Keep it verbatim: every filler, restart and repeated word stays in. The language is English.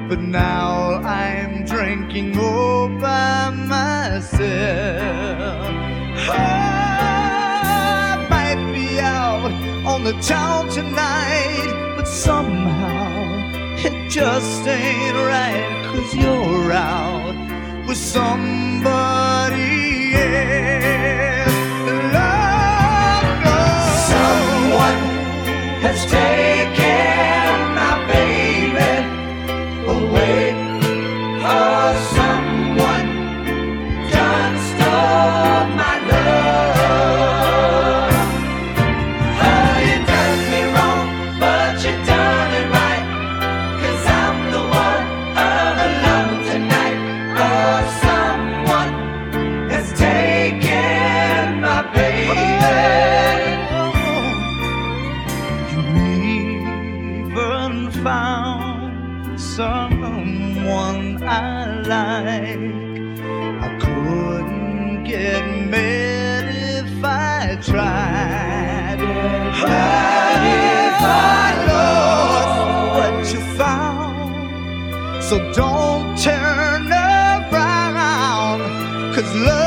but now I'm drinking all by myself. Oh, I might be out on the town tonight, but somehow it just ain't right, 'cause you're out with somebody else. Love, love. Someone has taken my baby away. Oh, someone done stole my love. Oh, you done me wrong, but you done it right, 'cause I'm the one all alone tonight. Oh, someone has taken my baby. You even found someone I like. I couldn't get mad if I tried. But if I lost what you found, so don't turn around, 'cause love